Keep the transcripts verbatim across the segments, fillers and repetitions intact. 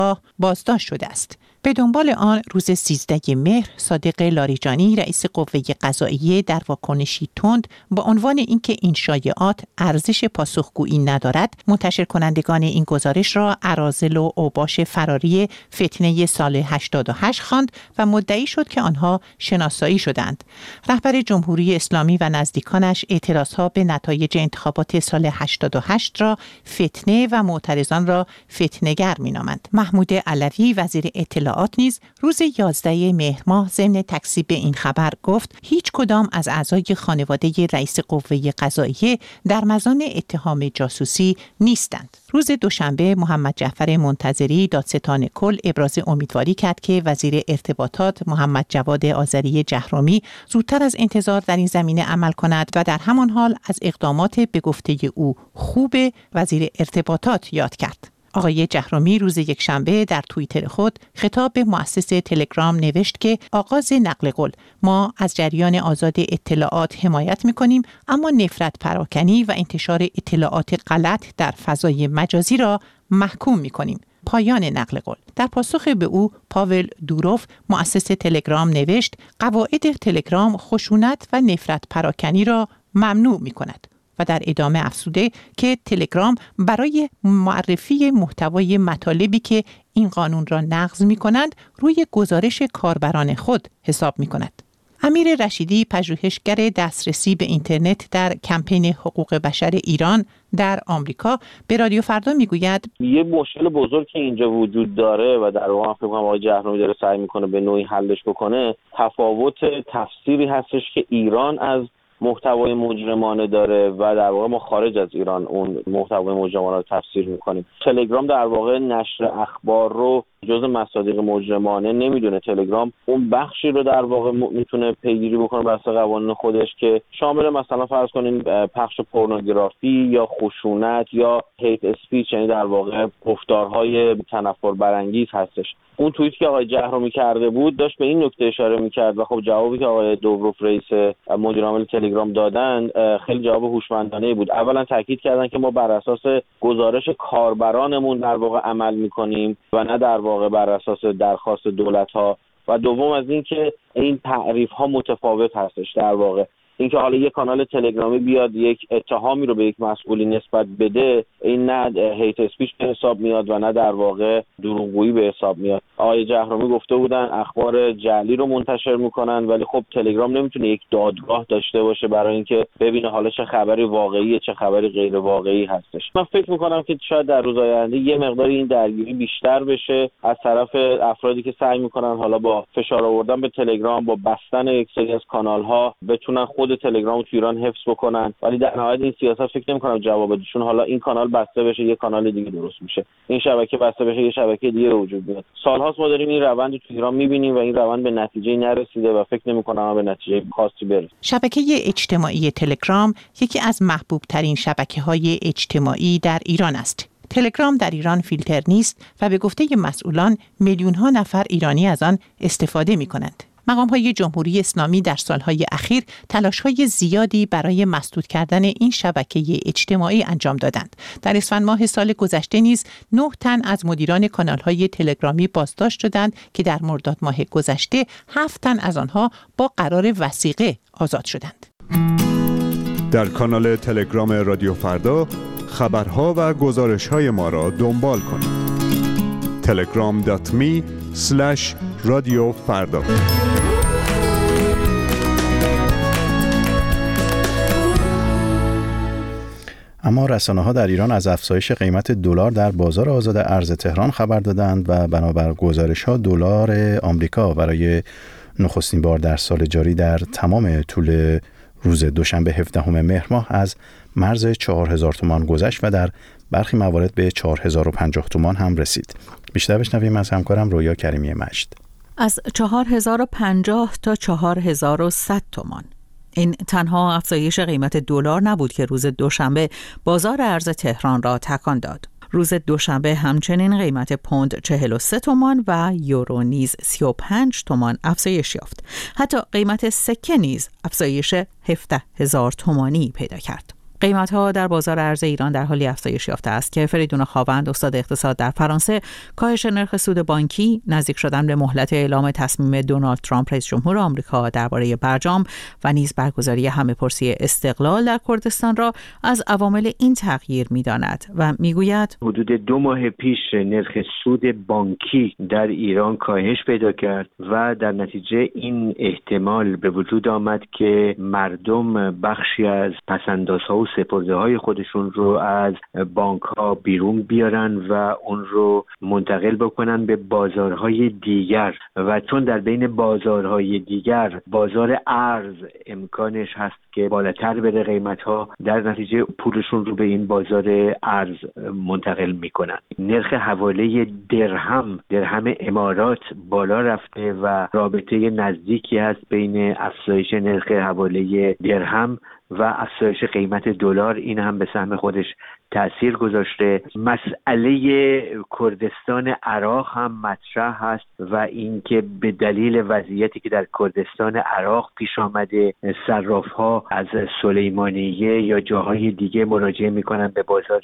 بازداشت شده است. به دنبال آن روز سیزده مهر صادق لاریجانی رئیس قوه قضاییه در واکنشی تند با عنوان اینکه این شایعات ارزش پاسخگویی ندارد، منتشر کنندگان این گزارش را اراذل و اوباش فراری فتنه سال هشتاد و هشت خواند و مدعی شد که آنها شناسایی شدند. رهبر جمهوری اسلامی و نزدیکانش اعتراضها به نتایج انتخابات سال هشتاد و هشت را فتنه و معترضان را فتنه‌گر می‌نامند. محمود علوی وزیر اطلاعات نیز روز یازده مهر ماه ضمن تکذیب این خبر گفت هیچ کدام از اعضای خانواده رئیس قوه قضاییه در مزان اتهام جاسوسی نیستند. روز دوشنبه محمد جعفر منتظری دادستان کل ابراز امیدواری کرد که وزیر ارتباطات محمد جواد آذری جهرومی زودتر از انتظار در این زمینه عمل کند و در همان حال از اقدامات به گفته او خوب وزیر ارتباطات یاد کرد. آقای جهرومی روز یکشنبه در توییتر خود خطاب به مؤسس تلگرام نوشت که آغاز نقل قول ما از جریان آزاد اطلاعات حمایت می‌کنیم، اما نفرت پراکنی و انتشار اطلاعات غلط در فضای مجازی را محکوم می‌کنیم. پایان نقل قول. در پاسخ به او پاول دوروف مؤسس تلگرام نوشت قواعد تلگرام خشونت و نفرت پراکنی را ممنوع می‌کند. و در ادامه افزوده که تلگرام برای معرفی محتوای مطالبی که این قانون را نقض می کنند روی گزارش کاربران خود حساب می کند. امیر رشیدی پژوهشگر دسترسی به اینترنت در کمپین حقوق بشر ایران در آمریکا به رادیو فردا میگوید یه مشکل بزرگ که اینجا وجود داره و در واقع فکر کنم آقای جهرومی داره سعی میکنه به نوعی حلش بکنه، تفاوت تفسیری هستش که ایران از محتوای مجرمانه داره و در واقع ما خارج از ایران اون محتوای مجرمانه رو تفسیر میکنیم. تلگرام در واقع نشر اخبار رو جز مصادیق مجرمانه نمیدونه. تلگرام اون بخشی رو در واقع میتونه پیگیری بکنه بر اساس قوانین خودش که شامل مثلا فرض کنین پخش پورنوگرافی یا خشونت یا هیت اسپیچ، یعنی در واقع گفتارهای تنفر برانگیز هستش. اون توییتی که آقای جهرومی کرده بود داشت به این نکته اشاره میکرد و خب جوابی که آقای دوروف رئیس مدیر عامل تلگرام دادن خیلی جواب هوشمندانه بود. اولا تاکید کردن که ما بر اساس گزارش کاربرانمون در واقع عمل میکنیم و نه در واقع بر اساس درخواست دولت‌ها، و دوم از این که این تعریف‌ها متفاوت هستش. در واقع اینکه حالا یک کانال تلگرامی بیاد یک اتهامی رو به یک مسئولی نسبت بده، این نه هیت اسپیچ به حساب میاد و نه در واقع دروغگویی به حساب میاد. آقای جهرومی گفته بودن اخبار جعلی رو منتشر میکنن، ولی خب تلگرام نمیتونه یک دادگاه داشته باشه برای اینکه ببینه حالا چه خبری واقعیه چه خبری غیر واقعی هستش. من فکر میکنم که شاید در روزهای آینده یه مقداری این درگیری بیشتر بشه از طرف افرادی که سعی میکنن حالا با فشار آوردن به تلگرام، با بستن یک سری از کانال ها بتونن خود تلگرام تو ایران حفظ بکنن، ولی در نهایت این سیاست فکر نمی‌کنم جواب بده، چون حالا این کانال بسته بشه یه کانال دیگه درست میشه، این شبکه بسته بشه یه شبکه دیگه وجود میاد. سال‌هاست ما داریم این روند تو ایران می‌بینیم و این روند به نتیجه نرسیده و فکر نمی‌کنم به نتیجه خاصی برسه. شبکه اجتماعی تلگرام یکی از محبوب‌ترین شبکه‌های اجتماعی در ایران است. تلگرام در ایران فیلتر نیست و به گفته مسئولان میلیون‌ها نفر ایرانی از آن استفاده می‌کنند. مقام‌های جمهوری اسلامی در سالهای اخیر تلاش‌های زیادی برای مسدود کردن این شبکه اجتماعی انجام دادند. در اسفند ماه سال گذشته نیز نه تن از مدیران کانال‌های تلگرامی بازداشت شدند که در مرداد ماه گذشته هفت تن از آنها با قرار وثیقه آزاد شدند. در کانال تلگرام رادیو فردا خبرها و گزارش‌های ما را دنبال کنید. تلگرام دات می اسلش رادیو فردا. اما رسانه‌ها در ایران از افزایش قیمت دلار در بازار آزاد ارز تهران خبر دادند و بنابر گزارش‌ها دلار آمریکا برای نخستین بار در سال جاری در تمام طول روز دوشنبه هفدهم مهر ماه از مرز چهار هزار تومان گذشت و در برخی موارد به چهار هزار و پنجاه تومان هم رسید. بیشتر بشنویم از همکارم رویا کریمی مجد. از چهار هزار و پنجاه تا چهار هزار و صد تومان. این تنها افزایش قیمت دلار نبود که روز دوشنبه بازار ارز تهران را تکان داد. روز دوشنبه همچنین قیمت پوند چهل و سه تومان و یورو نیز سی و پنج تومان افزایش یافت. حتی قیمت سکه نیز افزایش هفده هزار تومانی پیدا کرد. قیمت‌ها در بازار ارز ایران در حالی افزایش یافته است که فریدون خاوند، استاد اقتصاد در فرانسه، کاهش نرخ سود بانکی، نزدیک شدن به مهلت اعلام تصمیم دونالد ترامپ رئیس جمهور آمریکا درباره برجام و نیز برگزاری همه‌پرسی استقلال در کردستان را از عوامل این تغییر می‌داند و می‌گوید حدود دو ماه پیش نرخ سود بانکی در ایران کاهش پیدا کرد و در نتیجه این احتمال به وجود آمد که مردم بخشی از پس‌اندازها و سپرده‌های خودشون رو از بانک‌ها بیرون بیارن و اون رو منتقل بکنن به بازارهای دیگر و چون در بین بازارهای دیگر بازار ارز امکانش هست که بالاتر بره قیمت‌ها، در نتیجه پولشون رو به این بازار ارز منتقل میکنن. نرخ حواله درهم درهم امارات بالا رفته و رابطه نزدیکی هست بین افزایش نرخ حواله درهم و افزایش قیمت دلار. این هم به سهم خودش تأثیر گذاشته. مسئله کردستان عراق هم مطرح هست و اینکه به دلیل وضعیتی که در کردستان عراق پیش آمده صراف‌ها از سلیمانیه یا جاهای دیگه مراجعه میکنن به بازار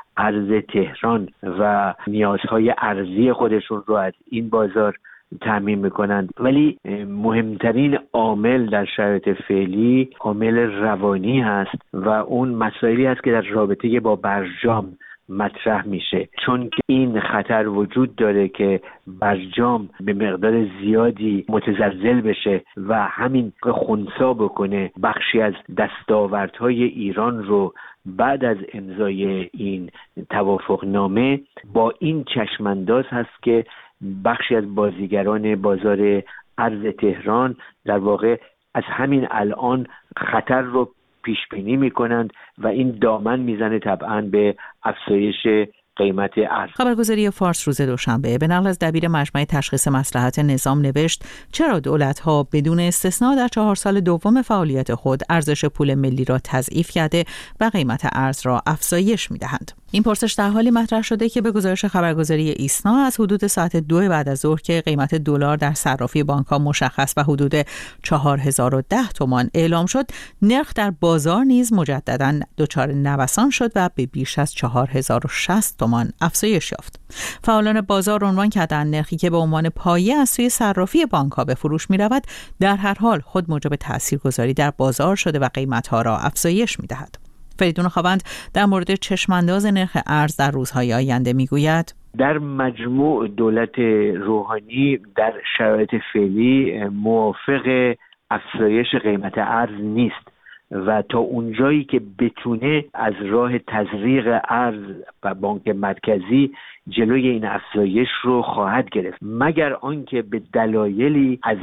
ارز تهران و نیازهای ارزی خودشون رو از این بازار تامین میکنند. ولی مهمترین عامل در شرایط فعلی عامل روانی هست و اون مسائلی هست که در رابطه با برجام مطرح میشه، چون که این خطر وجود داره که برجام به مقدار زیادی متزلزل بشه و همین خنثی بکنه بخشی از دستاوردهای ایران رو بعد از امضای این توافقنامه. با این چشمانداز هست که بخشی از بازیگران بازار ارز تهران در واقع از همین الان خطر رو پیش بینی میکنند و این دامن میزنه طبعا به افزایش قیمت ارز. خبرگزاری فارس روز دوشنبه به نقل از دبیر مجمع تشخیص مصلحت نظام نوشت چرا دولت‌ها بدون استثنا در چهار سال دوم فعالیت خود ارزش پول ملی را تضعیف کرده و قیمت ارز را افزایش می‌دهند. این پرسش در حالی مطرح شده که به گزارش خبرگزاری ایسنا از حدود ساعت دو بعد از ظهر که قیمت دلار در صرافی بانک‌ها مشخص و حدود چهار هزار و ده تومان اعلام شد، نرخ در بازار نیز مجدداً دچار نوسان شد و به بیش از چهار هزار و شصت تومان افزایش یافت. فعالان بازار عنوان کردند نرخی که به عنوان پایه از سوی صرافی بانک‌ها به فروش می‌رود در هر حال خود موجب تاثیرگذاری در بازار شده و قیمت‌ها را افزایش می‌دهد. فریدون خاوند در مورد چشمانداز نرخ ارز در روزهای آینده میگوید در مجموع دولت روحانی در شرایط فعلی موافق افزایش قیمت ارز نیست و تا اونجایی که بتونه از راه تزریق ارز و بانک مرکزی جلوی این افزایش رو خواهد گرفت، مگر آنکه به دلایلی از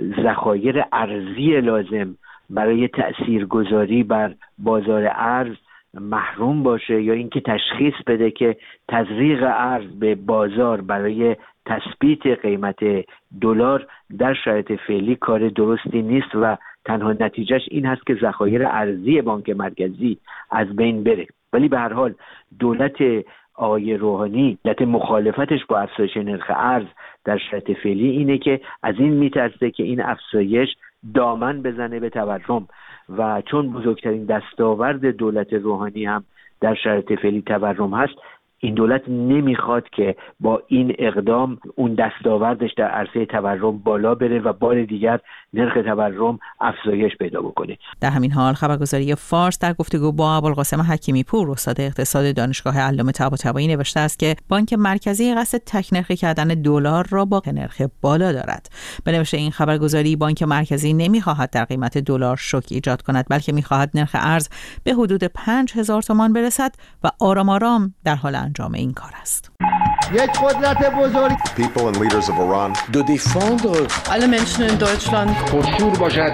ذخایر ارزی لازم برای تأثیرگذاری بر بازار ارز محروم باشه یا اینکه تشخیص بده که تزریق ارز به بازار برای تثبیت قیمت دلار در شرایط فعلی کار درستی نیست و تنها نتیجهش این هست که ذخایر ارزی بانک مرکزی از بین بره. ولی به هر حال دولت آقای روحانی علت مخالفتش با افزایش نرخ ارز در شرایط فعلی اینه که از این میترسه که این افزایش دامن بزنه به تورم و چون بزرگترین دستاورد دولت روحانی هم در شرایط فعلی تورم هست، این دولت نمیخواد که با این اقدام اون دستاوردش در عرصه تورم بالا بره و بار دیگر نرخ تورم افزایش پیدا بکنه. در همین حال خبرگزاری فارس در گفتگو با ابوالقاسم حکیمی پور استاد اقتصاد دانشگاه علامه طباطبایی نوشته است که بانک مرکزی قصد تکنرخی کردن دلار را با نرخ بالا دارد. به نوشته این خبرگزاری بانک مرکزی نمیخواهد در قیمت دلار شوک ایجاد کند، بلکه میخواهد نرخ ارز به حدود پنج هزار تومان برسد و آرام آرام در حال انجام این کار است. یک قدرت بزرگ People and leaders of Iran de défendre alle Menschen in Deutschland پرشور باشد.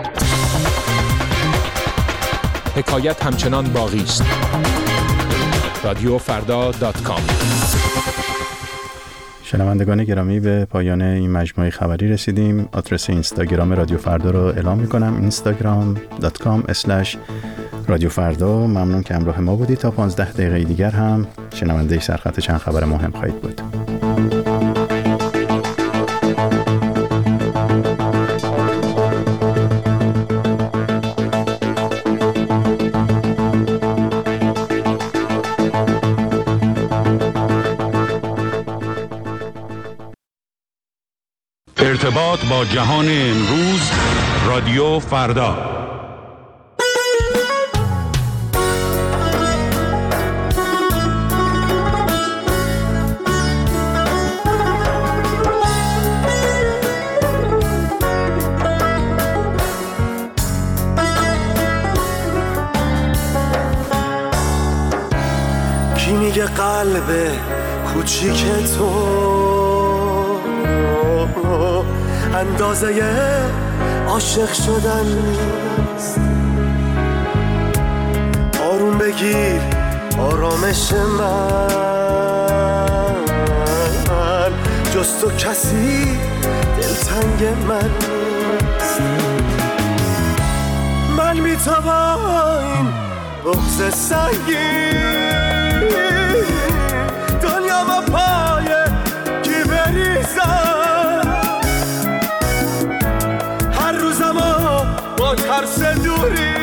حکایت همچنان باقی است. رادیو فردا دات کام. شنوندگان گرامی، به پایان این مجموعه خبری رسیدیم. آدرس اینستاگرام رادیو فردا رو اعلام می‌کنم: اینستاگرام دات کام اسلش رادیو فردا. ممنون که همراه ما بودید. تا پانزده دقیقه دیگر هم شنونده سرخط چند خبر مهم خواهید بود. ارتباط با جهان امروز، رادیو فردا. کی میگه قلب کوچیک تو اندازه عاشق شدن نیست؟ آروم بگیر آرامش من، جز تو کسی دلتنگ من نیست. من بی تو با این بغض سنگین دنیا با پای کی بریزم، هر روزمو با ترس دوری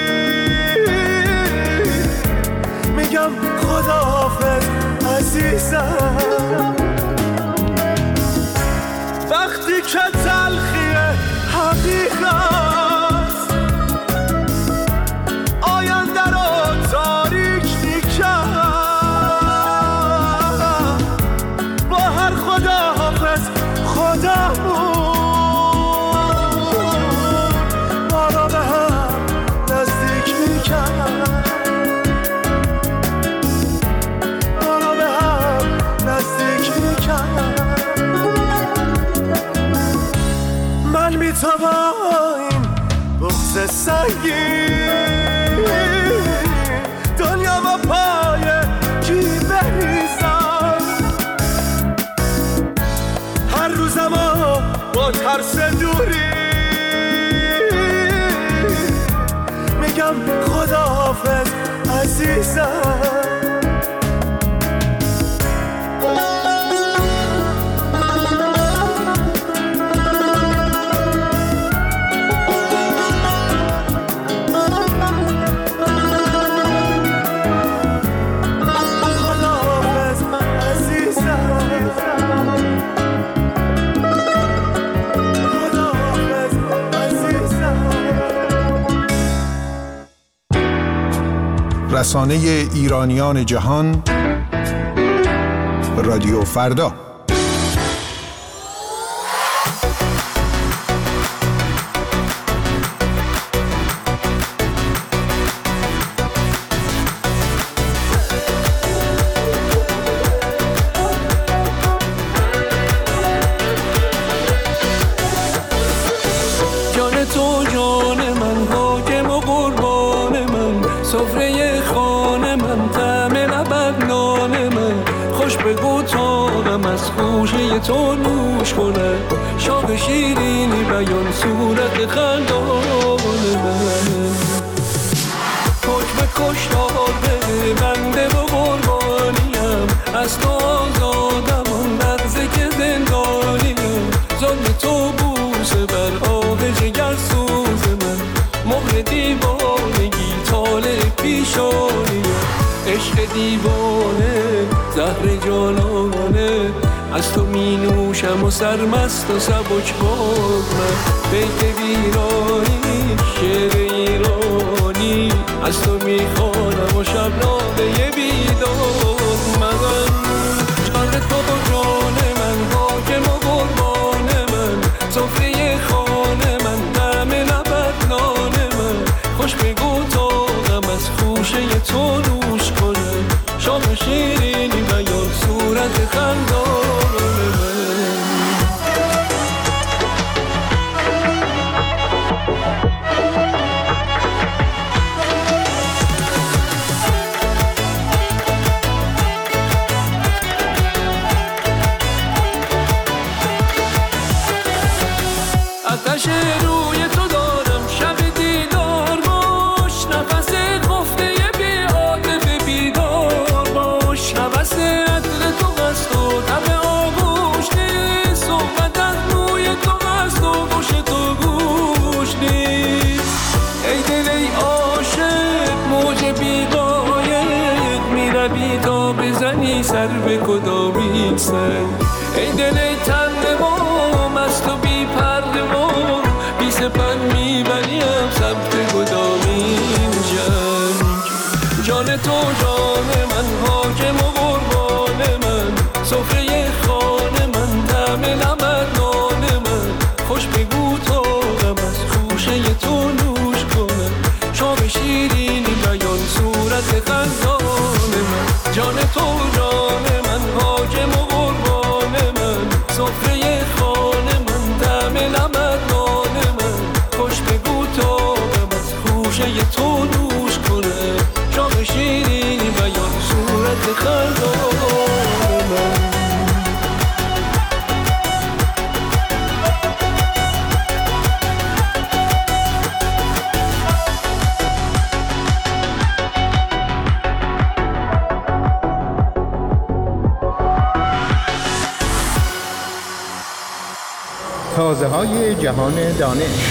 میگم خداحافظ عزیزم. وقتی که تلخی حقیقت آینده رو تاریک میکرد، با هر خداحافظ خدامون ما را به هم نزدیک میکرد، ما را به هم نزدیک میکرد. من بی تو با این بغض سنگین دنیا با پای کی بریزم، هر روزمو با ترس دوری میگم خداحافظ عزیزم. رسانه ایرانیان جهان، رادیو فردا. جان تو جان من، حاکم و قربان من، سفره خانه من، طعم لبت نان من، خوش بگو تاقم از خوشه تو نوش کنه، شاق شیرینی بیان صورت خندان من، حکم کشتار بده بنده و قربانیم، از تو آزادم اون لحظه که زندانیم، ظلم تو بوسه بر آب جگر سوز من، مهر دیوانگی طالع پیشانی، عشق دیوانه زهر جانانه، از تو می نوشم و سرمست و سبک باز من، بیت ویرانی شعر ایرانی، از تو می خوانم و شبنامه بیداد من، جان تو جان من، حاکم و قربان من، سفره خانه من، طعم لبت نان من، خوش بگو تاقم از خوشه تو نوش کنه، شام شیرینی بیان صورت خندان من. آتش روی تو دارم شب دیدار باش، نفس خفته بی عاطفه بیدار باش، نفس عطر تو قصد و تب آغوش نیست، صحبت از روی تو قصد و گوش تو گوش نیست. ای دل ای عاشق موج بیقایق، میروی تا بزنی سر به کدامین سنگ، ای دل ای تن ما مست پن میبریم سمت کدامین جنگ. جان تو جان من حاکم و قربان من، سفره خانه من طعم لبت نان من، خوش بگو تا غم از خوشه تو نوش کنم، شام شیرینی بیان صورت خندان من. جان تو جان من حاکم و قربان من، سفره خانه من طعم لبت نان من، خوش بگو تا غم از خوشه تو نوش کنم، شام شیرینی بیان صورت خندان من. تازه های جهان دانش.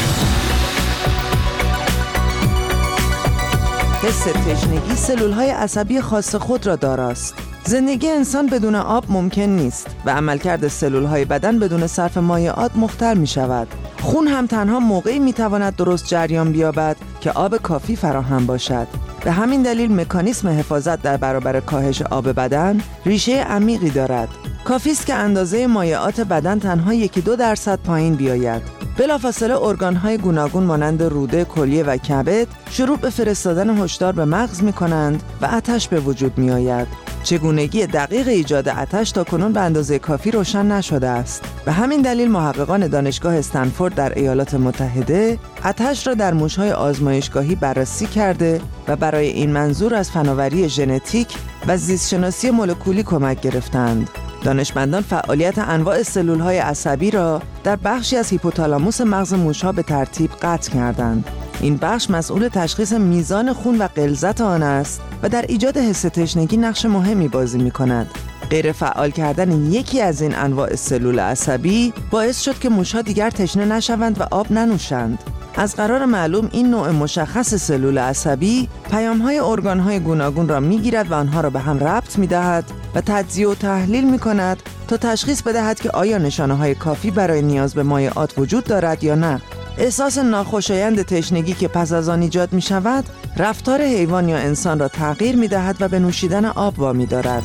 حس تشنگی سلول‌های عصبی خاص خود را داراست. زندگی انسان بدون آب ممکن نیست و عملکرد سلول‌های بدن بدون صرف مایعات مختل می‌شود. خون هم تنها موقعی می‌تواند درست جریان بیابد که آب کافی فراهم باشد. به همین دلیل مکانیسم حفاظت در برابر کاهش آب بدن ریشه عمیقی دارد. کافی است که اندازه مایعات بدن تنها یکی دو درصد پایین بیاید. بلافاصله ارگان‌های گوناگون مانند روده، کلیه و کبد شروع به فرستادن هشدار به مغز می‌کنند و آتش به وجود می‌آید. چگونگی دقیق ایجاد آتش تاکنون به اندازه کافی روشن نشده است. به همین دلیل محققان دانشگاه استنفورد در ایالات متحده آتش را در موش‌های آزمایشگاهی بررسی کرده و برای این منظور از فناوری ژنتیک و زیستشناسی مولکولی کمک گرفتند. دانشمندان فعالیت انواع سلول‌های عصبی را در بخشی از هیپوتالاموس مغز موش‌ها به ترتیب قطع کردند. این بخش مسئول تشخیص میزان خون و غلظت آن است و در ایجاد حس تشنگی نقش مهمی بازی می‌کند. غیر فعال کردن یکی از این انواع سلول عصبی باعث شد که موش‌ها دیگر تشنه نشوند و آب ننوشند. از قرار معلوم این نوع مشخص سلول عصبی پیام‌های ارگان‌های گوناگون را می‌گیرد و آنها را به هم ربط می‌دهد و تجزیه و تحلیل می‌کند تا تشخیص بدهد که آیا نشانه‌های کافی برای نیاز به مایعات وجود دارد یا نه. احساس ناخوشایند تشنگی که پس از آن ایجاد می‌شود، رفتار حیوان یا انسان را تغییر می‌دهد و به نوشیدن آب وامی‌دارد.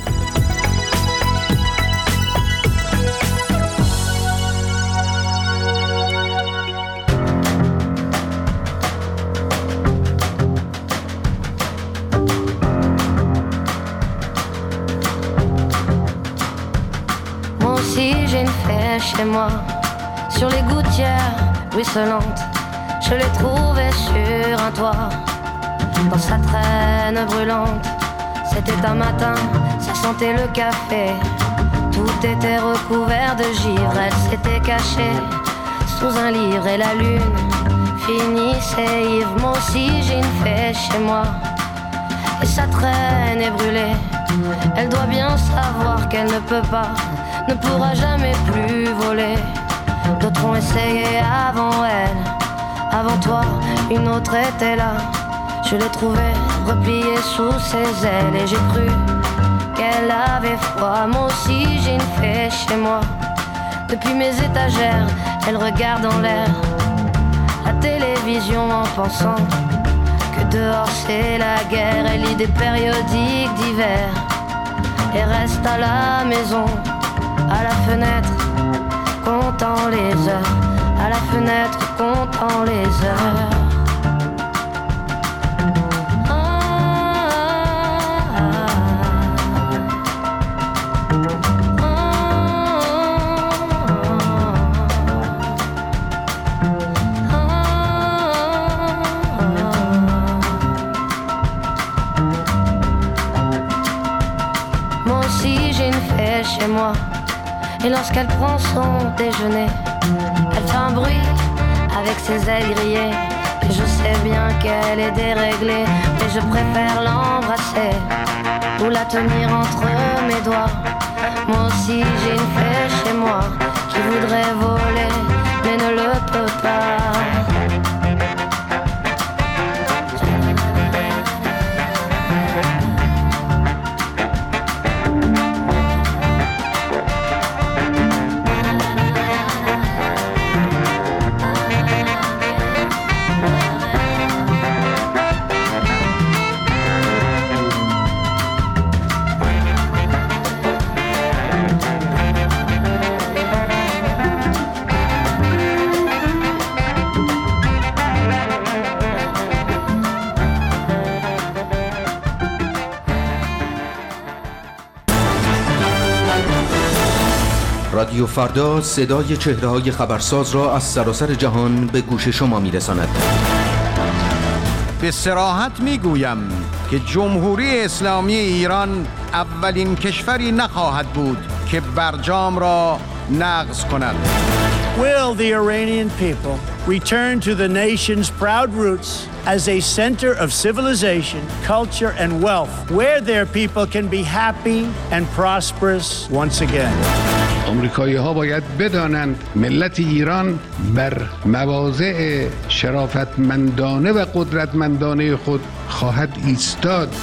Chez moi, sur les gouttières ruisselantes, je l'ai trouvé sur un toit, dans sa traîne brûlante. C'était un matin, ça sentait le café, tout était recouvert de givre. Elle s'était cachée sous un livre et la lune finissait ivre. Moi aussi j'ai une fée chez moi, et sa traîne est brûlée. Elle doit bien savoir qu'elle ne peut pas, ne pourra jamais plus voler. D'autres ont essayé avant elle, avant toi, une autre était là. Je l'ai trouvée repliée sous ses ailes et j'ai cru qu'elle avait froid. Moi aussi j'ai une fée chez moi. Depuis mes étagères, elle regarde en l'air la télévision en pensant que dehors c'est la guerre. Elle lit des périodiques d'hiver et reste à la maison, à la fenêtre, comptant les heures, à la fenêtre, comptant les heures. Moi aussi j'ai une fée chez moi. Et lorsqu'elle prend son déjeuner, elle fait un bruit avec ses ailes grillées. Et je sais bien qu'elle est déréglée, mais je préfère l'embrasser ou la tenir entre mes doigts. Moi aussi j'ai une fée chez moi qui voudrait voler, mais ne le peut pas. رادیو فردا صدای چهره‌های خبرساز را از سراسر جهان به گوش شما می‌رساند. به صراحت می‌گویم که جمهوری اسلامی ایران اولین کشوری نخواهد بود که برجام را نقض کند. Will the Iranian people return to the nation's proud roots as a center of civilization, culture and wealth, where their people can be happy and prosperous once again? آمریکایی ها باید بدانند ملت ایران بر مواضع شرافتمندانه و قدرتمندانه خود خواهد ایستاد.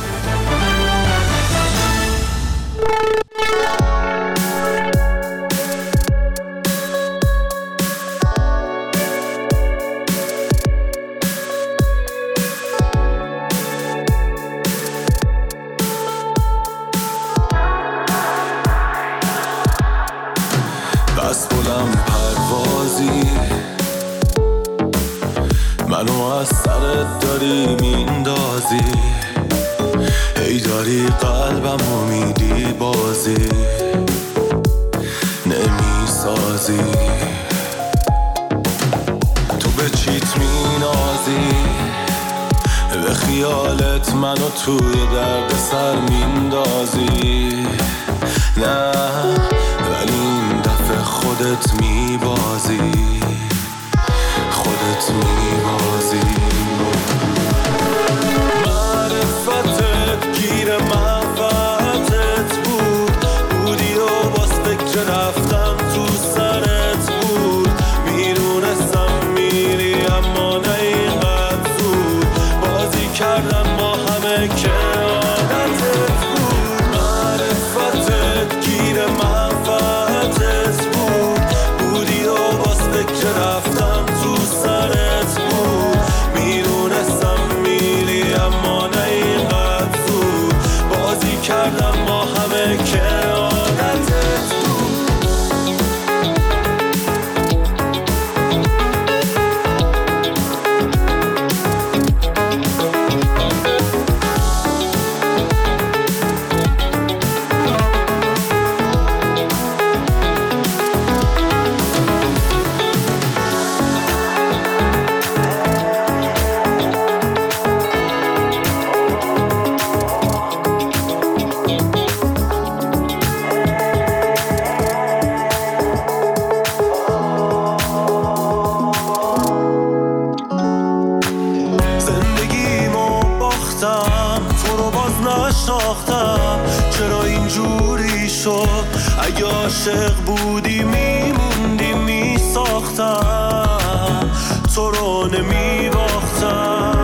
منو از سرت داری میندازی، ای داری قلبمو میدی بازی نمیسازی، تو به چیت مینازی، به خیالت منو توی درد سر میندازی، نه ولی این دفعه خودت میبازی، خودت میبازی. معرفتت گیر منفعتت بود، بودی و باز فکر رفتن تو سرت بود، میدونستم میری اما نه اینقدر زود، بازی کردم ما همه که عادتت بود. معرفتت گیر منفعتت بود، بودی و باز فکر رفتن سرت بود، میدونستم میری اما نه اینقدر زود، بازی کردم ما همه که عادتت بود. چرا اینجوری شد؟ اگه عاشق بودی میموندی میساختم، تو رو نمیباختم.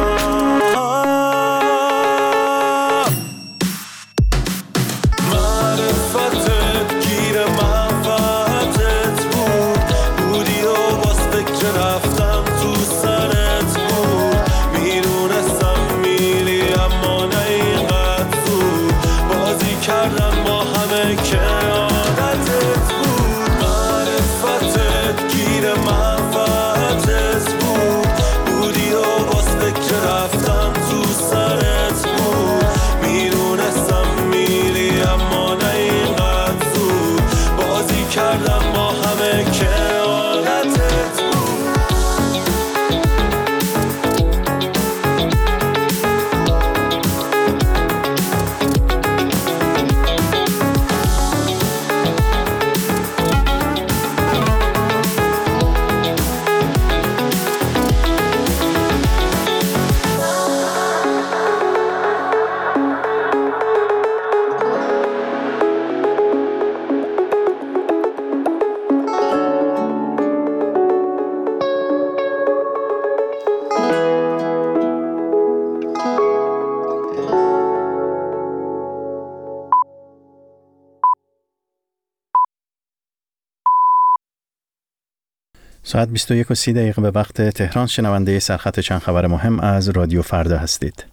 معرفتت گیر منفعتت بود، بودی و باز فکر رفتم تو سرت بود، میدونستم میری اما نه اینقدر زود، بازی کردم ما همه که عادتت بود. معرفتت گیر منفعتت بود، بودی و باز فکر رفتم تو سرت بود، میدونستم میری اما نه اینقدر زود، بازی کردم ما همه که عادتت بود. ساعت بیست و یک و سی دقیقه به وقت تهران. شنونده سرخط چند خبر مهم از رادیو فردا هستید.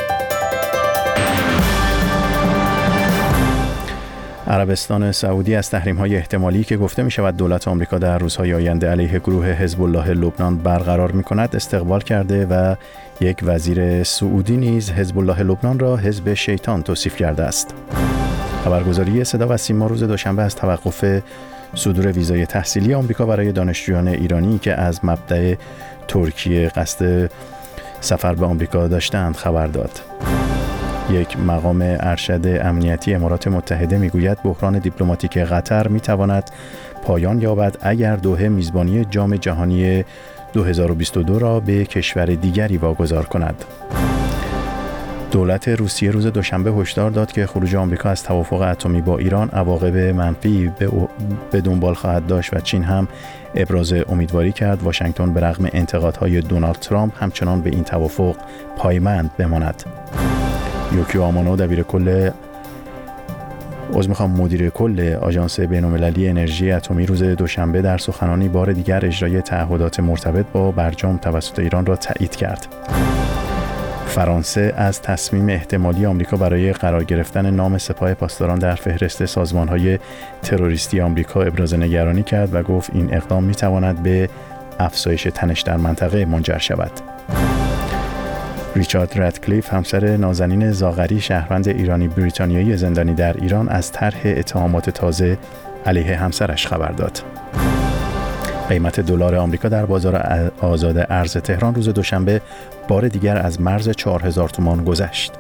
عربستان سعودی از تحریم‌های احتمالی که گفته می‌شود دولت آمریکا در روزهای آینده علیه گروه حزب الله لبنان برقرار می‌کند استقبال کرده و یک وزیر سعودی نیز حزب الله لبنان را حزب شیطان توصیف کرده است. خبرگزاری صدا و سیما روز دوشنبه از توقف صدور ویزای تحصیلی آمریکا برای دانشجویان ایرانی که از مبدأ ترکیه قصد سفر به آمریکا داشتند خبر داد. یک مقام ارشد امنیتی امارات متحده میگوید بحران دیپلماتیک قطر میتواند پایان یابد اگر دوحه میزبانی جام جهانی دو هزار و بیست و دو را به کشور دیگری واگذار کند. دولت روسیه روز دوشنبه هشدار داد که خروج آمریکا از توافق اتمی با ایران عواقب منفی به دنبال خواهد داشت و چین هم ابراز امیدواری کرد واشنگتن به رغم انتقادهای دونالد ترامپ همچنان به این توافق پایبند بماند. یوکیو آمانو دبیر کل از میخوام مدیر کل آژانس بین‌المللی انرژی اتمی روز دوشنبه در سخنانی بار دیگر اجرای تعهدات مرتبط با برجام توسط ایران را تایید کرد. فرانسه از تصمیم احتمالی آمریکا برای قرار گرفتن نام سپاه پاسداران در فهرست سازمان‌های تروریستی آمریکا ابراز نگرانی کرد و گفت این اقدام می‌تواند به افزایش تنش در منطقه منجر شود. ریچارد رادکلیف همسر نازنین زاغری شهروند ایرانی بریتانیایی زندانی در ایران از طرح اتهامات تازه علیه همسرش خبر داد. قیمت دلار آمریکا در بازار آزاد ارز تهران روز دوشنبه بار دیگر از مرز چهار هزار تومان گذشت.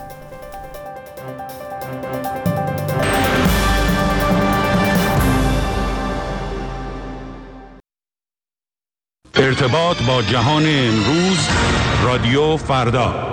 ارتباط با جهان امروز رادیو فردا.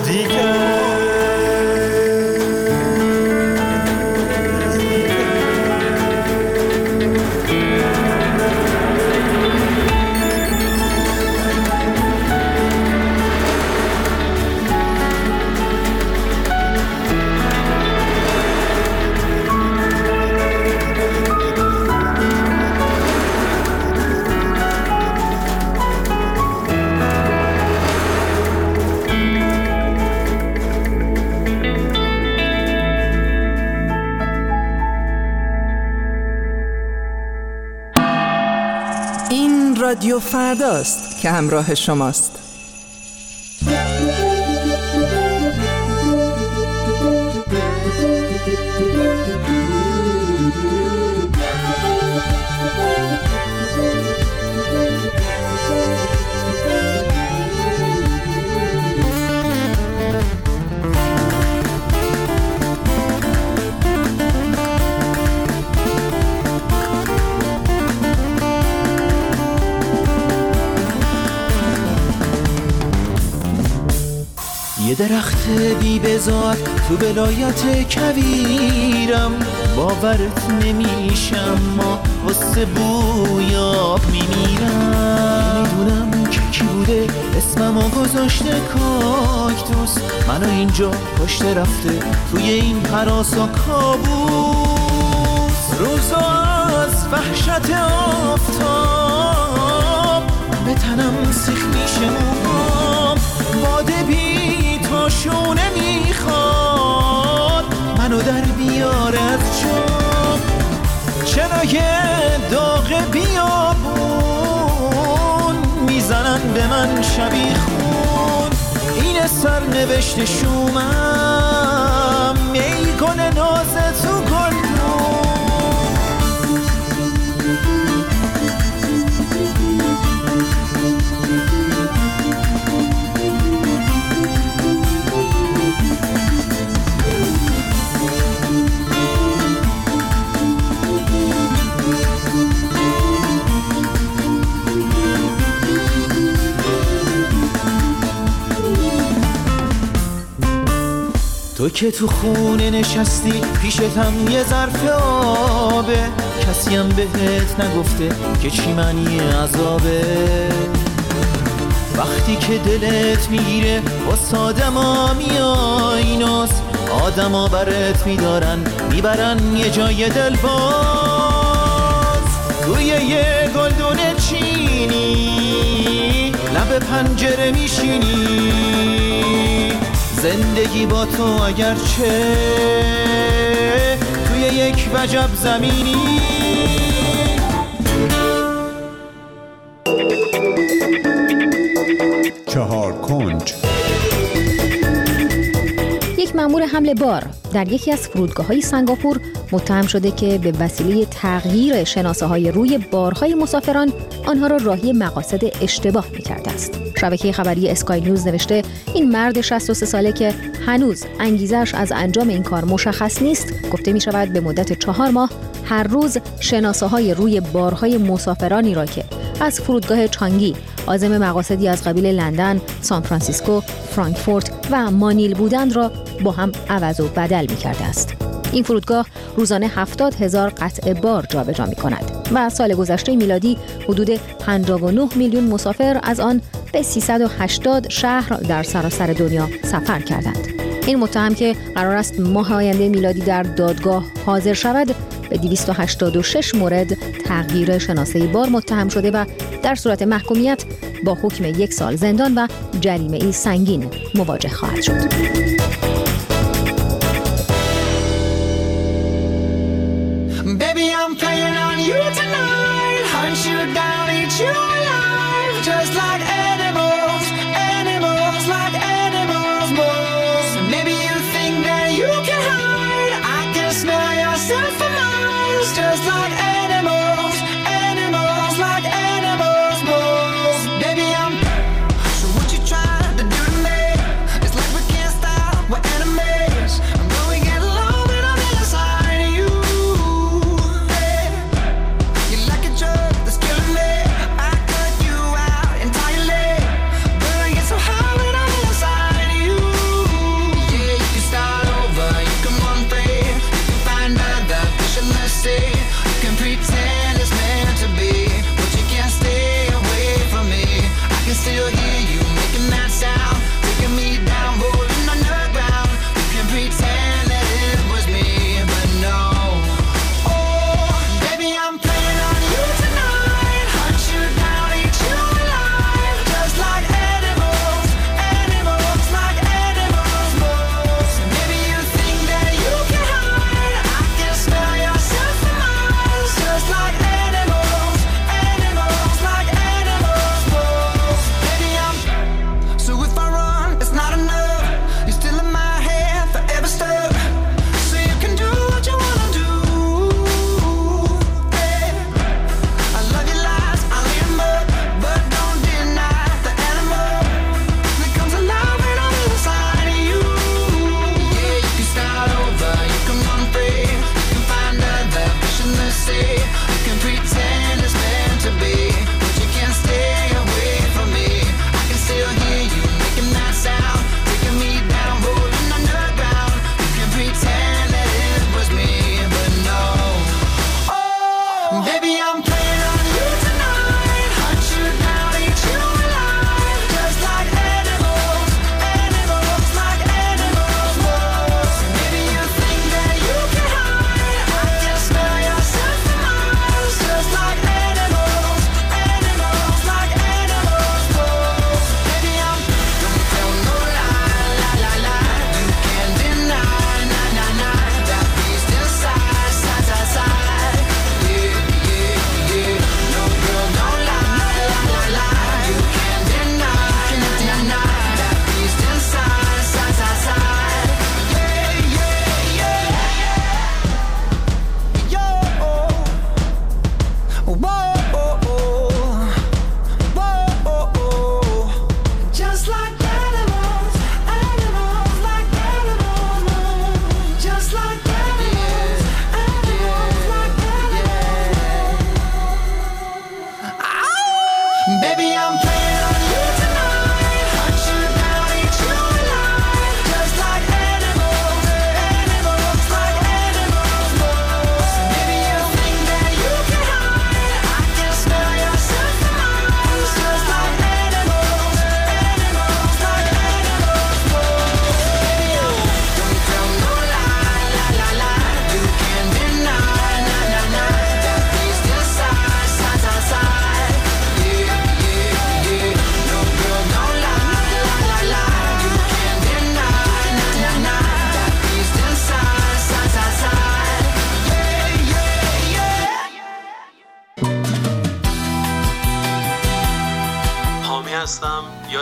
نزدیکه رادیو فرداست که همراه شماست. یه درخت بی بزار تو ولایت کویرم، باورت نمیشم ما واسه بویاب میمیرم. میدونم که کی بوده اسممو گذاشته کاکتوس، منو اینجا کشته رفته توی این هراسا کابوس. روزا از وحشت آفتاب به تنم سیخ میشه موهام، باده بی شونه میخواد منو در بیاره از جام. چرای داغ بیابون میزنن به من شبیه خون، این سرنوشت شومم میگن ناز تو گلدون. تو که تو خونه نشستی پیشتم یه ظرف آبه، کسی هم بهت نگفته که چی معنی عذابه. وقتی که دلت میگیره واسه آدما میای ناز، آدما برات میدارن میبرن یه جای دل باز. توی یه گلدون چینی لب پنجره میشینی، زندگی با تو اگرچه توی یک وجب زمینی. چهار کنج. یک مأمور حمل بار در یکی از فرودگاه‌های سنگاپور متهم شده که به وسیله تغییر شناسه‌های روی بارهای مسافران آنها را راهی مقاصد اشتباه می‌کرده است. شبکه خبری اسکای نیوز نوشته این مرد شصت و سه ساله که هنوز انگیزش از انجام این کار مشخص نیست، گفته می‌شود به مدت چهار ماه هر روز شناسه‌های روی بارهای مسافرانی را که از فرودگاه چانگی عازم مقاصدی از قبیل لندن، سان فرانسیسکو، فرانکفورت و مانیل بودند را با هم عوض و بدل می‌کرده است. این فرودگاه روزانه هفتاد هزار قطعه بار جابجا می‌کند و سال گذشته میلادی حدود پنجاه و نه میلیون مسافر از آن به سیصد و هشتاد شهر در سراسر دنیا سفر کردند. این متهم که قرار است ماه آینده میلادی در دادگاه حاضر شود، به دویست و هشتاد و شش مورد تغییر شناسه بار متهم شده و در صورت محکومیت با حکم یک سال زندان و جریمه‌ای سنگین مواجه خواهد شد. Baby, I'm playing on you tonight. Hunt you down, eat you alive. Just like animals, animals, like animals, moles. Maybe you think that you can hide. I can smell yourself for miles. Just like animals, animals, like animals, moles. Baby, I'm. So what you trying to do to me? It's like we can't stop, we're enemies. I'm going to get low when I'm inside of you. I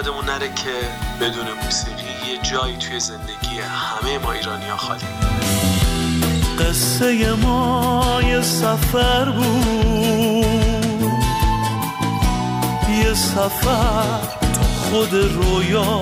یادمون نره که بدون موسیقی یه جایی توی زندگی همه ما ایرانی‌ها خالی. قصه ما یه سفر بود، یه سفر تو خود رویا،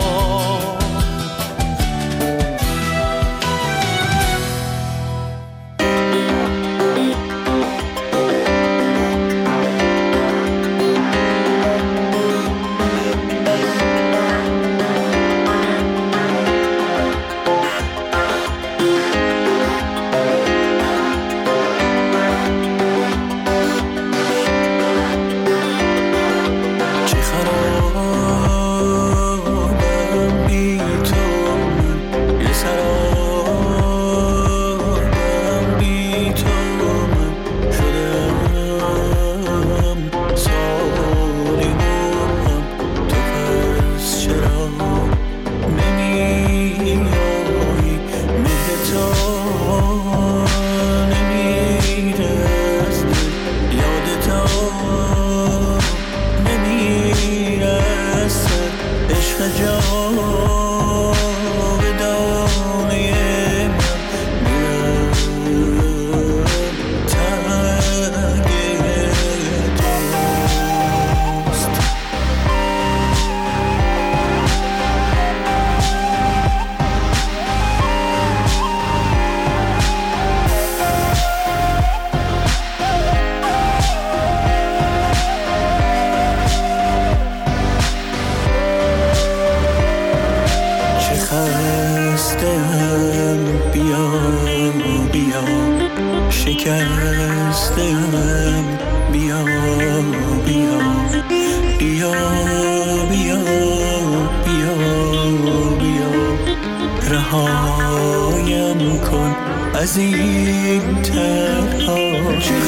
از این تنها چه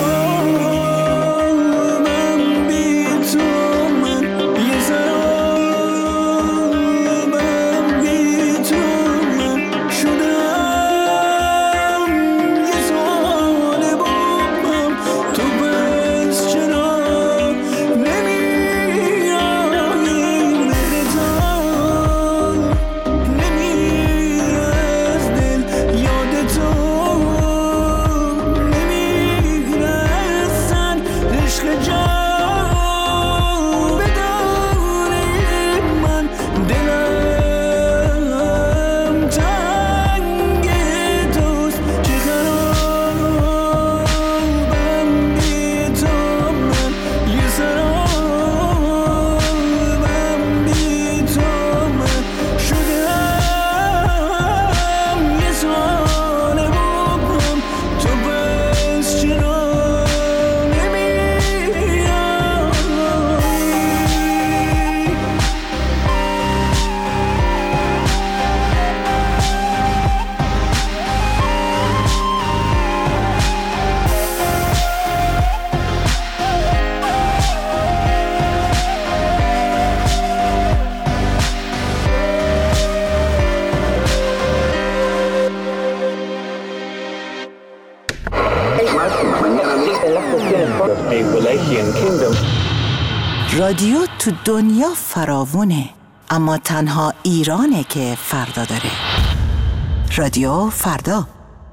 خرابم بی تو من، یه ضرابم بی تو من شدم، یه سال بابم تو بس چرا نمیایی بهتر نمیری از دل یاد تو نمیرسن عشق جا بداره من، دلم تنگ توست چه خرابم بی تو من، یه سرابم بی تو من شدم، یه سال بابم تو بس چرا نمیایی. رادیو تو دنیا فراوونه، اما تنها ایرانه که فردا داره. رادیو فردا.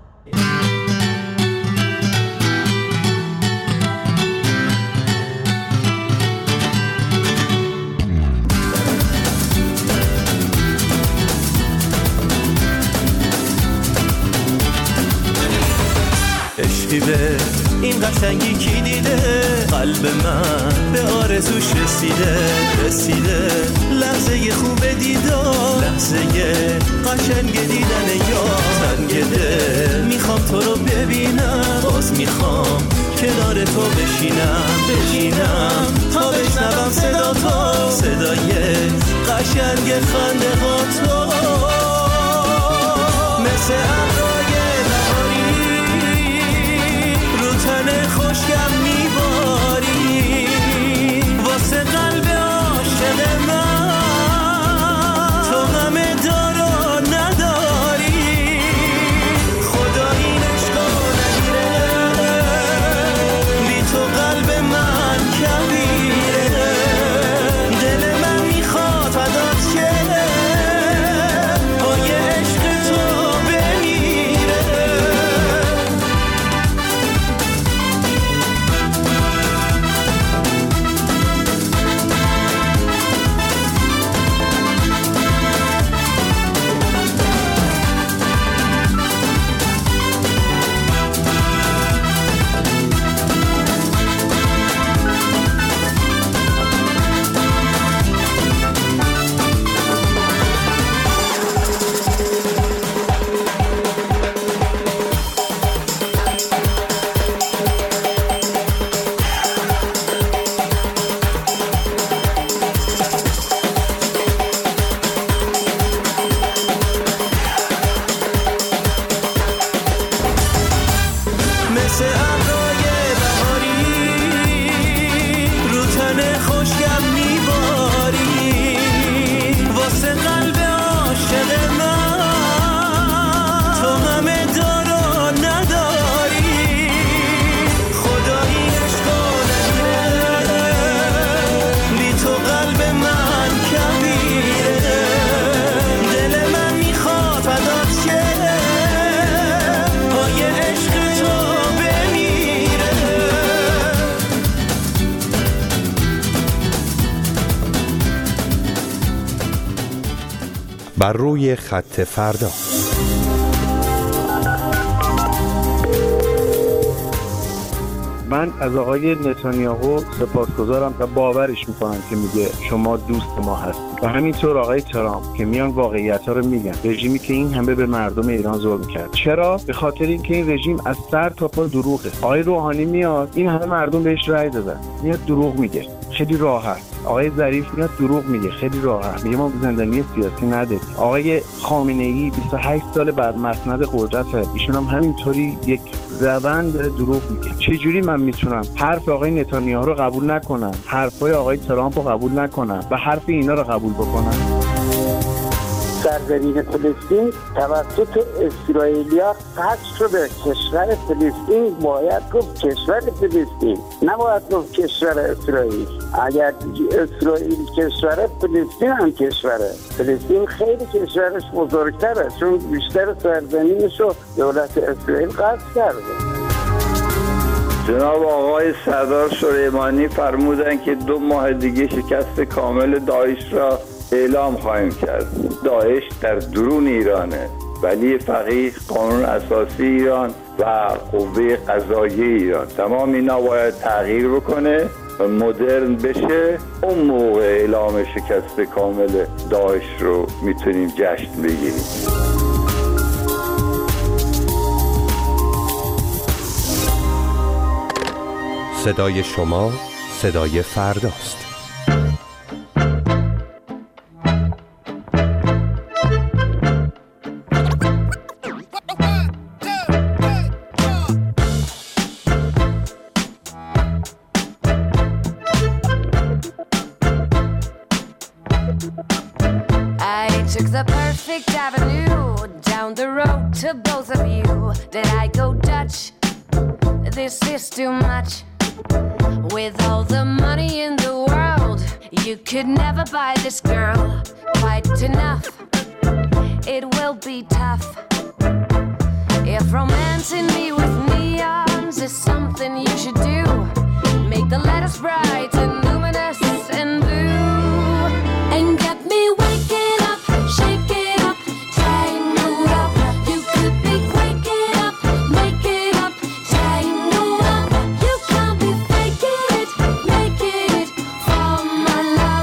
عشقی به این قشنگی کی دیده، قلب من به آرزوش رسیده رسیده، لحظه خوب دیدار، لحظه قشنگ دیدن یار، تنگ دل میخوام تو رو ببینم، باز میخوام کنار تو بشینم بشینم تا بشنوم صدا تو، صدای قشنگ خنده ها تو، مثل ابرای بهاری رو تن خوشگم میباری، واسه قلب عاشق من تو همه دارو نداری. بر روی خط فردا. من از آقای نتانیاهو سپاسگزارم و باورش میکنم که میگه شما دوست ما هستید و همینطور آقای ترامپ که میان واقعیت‌ها رو میگن. رژیمی که این همه به مردم ایران ظلم کرد. چرا؟ به خاطر اینکه این رژیم از سر تا پا دروغه. آقای روحانی میاد این همه مردم بهش رأی دادن، میاد دروغ میگه خیلی راحت. آقای ظریف میاد دروغ میگه خیلی راحت، میگه ما زندانی سیاسی نداریم. آقای خامنه‌ای بیست و هشت سال بعد مسند قدرت، ایشون هم همینطوری یک روند داره دروغ میگه. چه جوری من میتونم حرف آقای نتانیاهو رو قبول نکنم، حرفای آقای ترامپ رو قبول نکنم و حرف اینا رو قبول بکنم؟ سرزمین فلسطین توسط اسرائیلیا قصد شده. کشور فلسطین باید گفت کشور فلسطین، نباید گفت کشور اسرائیل. اگر اسرائیل کشوره، فلسطین هم کشوره. فلسطین خیلی کشورش بزرگتره چون بیشتر سرزمینش رو دولت اسرائیل قصد کرده. جناب آقای سردار سلیمانی فرمودن که دو ماه دیگه شکست کامل داعش را اعلام خواهیم کرد. داعش در درون ایرانه، ولی فقیه، قانون اساسی ایران و قوه قضاییه ایران، تمام اینا باید تغییر بکنه و مدرن بشه. اون موقع اعلام شکست کامل داعش رو میتونیم جشن بگیریم. صدای شما صدای فرداست. Buy this girl quite enough. It will be tough if romancing me with neons is something you should do. Make the letters bright and luminous and blue, and get me waking up, shaking up, tangled up. You could be waking up, making up, tangled up. You can't be faking it, making it for my love.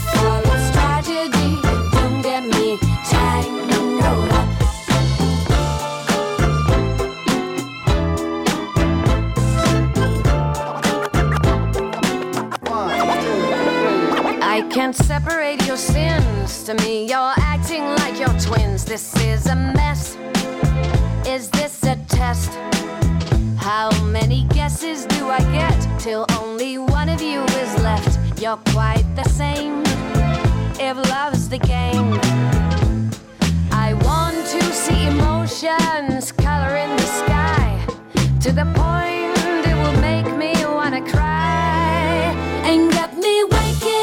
Can't separate your sins. To me, you're acting like you're twins. This is a mess. Is this a test? How many guesses do I get till only one of you is left? You're quite the same. If love's the game, I want to see emotions color in the sky to the point it will make me wanna cry and get me waking.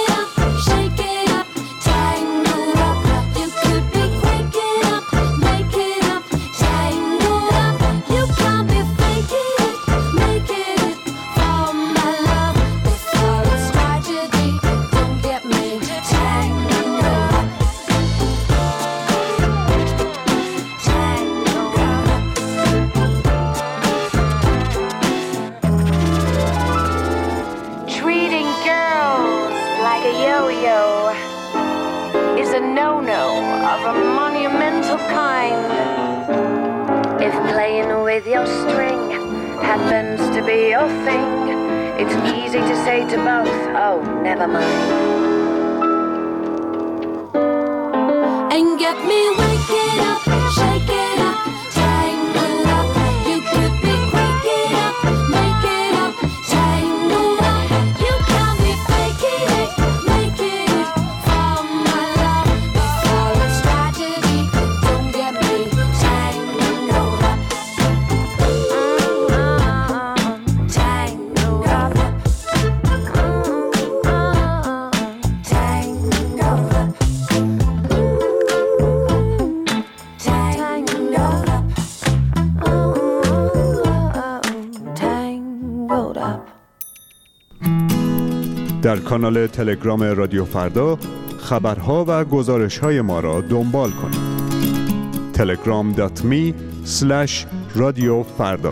Your string happens to be your thing. It's easy to say to both, oh, never mind. And get me waking up, shaking up, tangled up. You could be waking up, making up, tangled up. You can't be faking it, making it for my love. Before it's tragedy, don't get me tangled up. در کانال تلگرام رادیو فردا خبرها و گزارش‌های ما را دنبال کنید. تلگرام دات می اسلش رادیو فردا.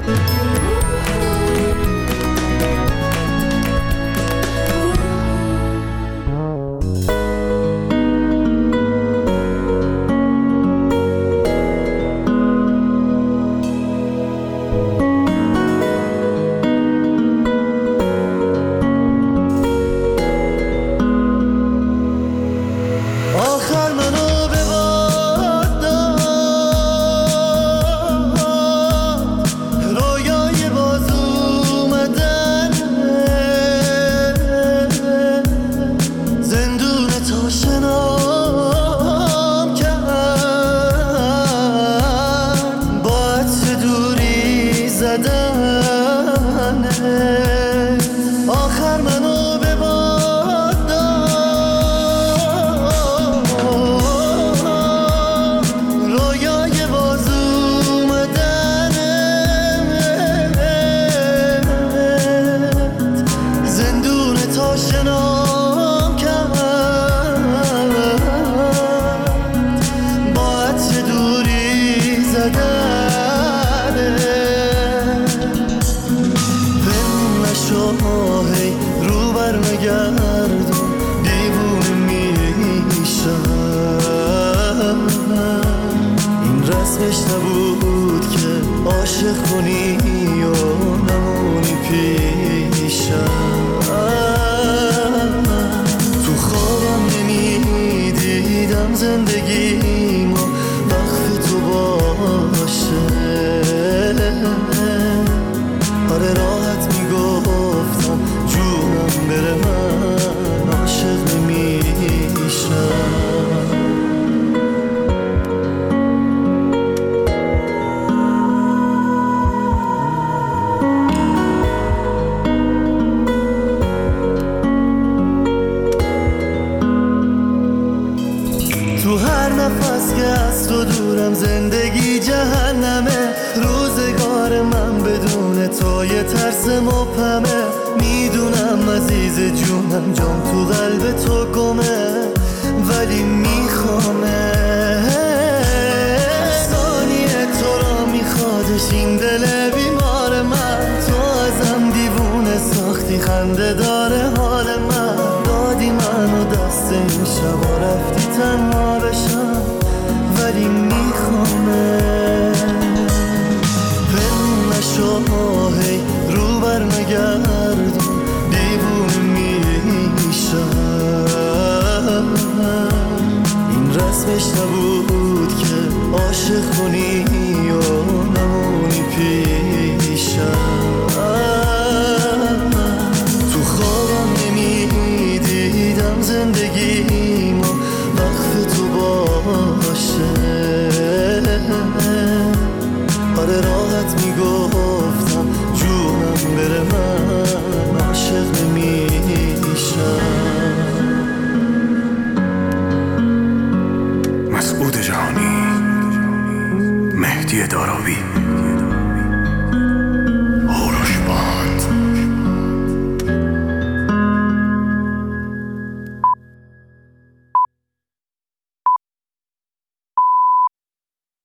مسعود جهانی، مهدی داراوی.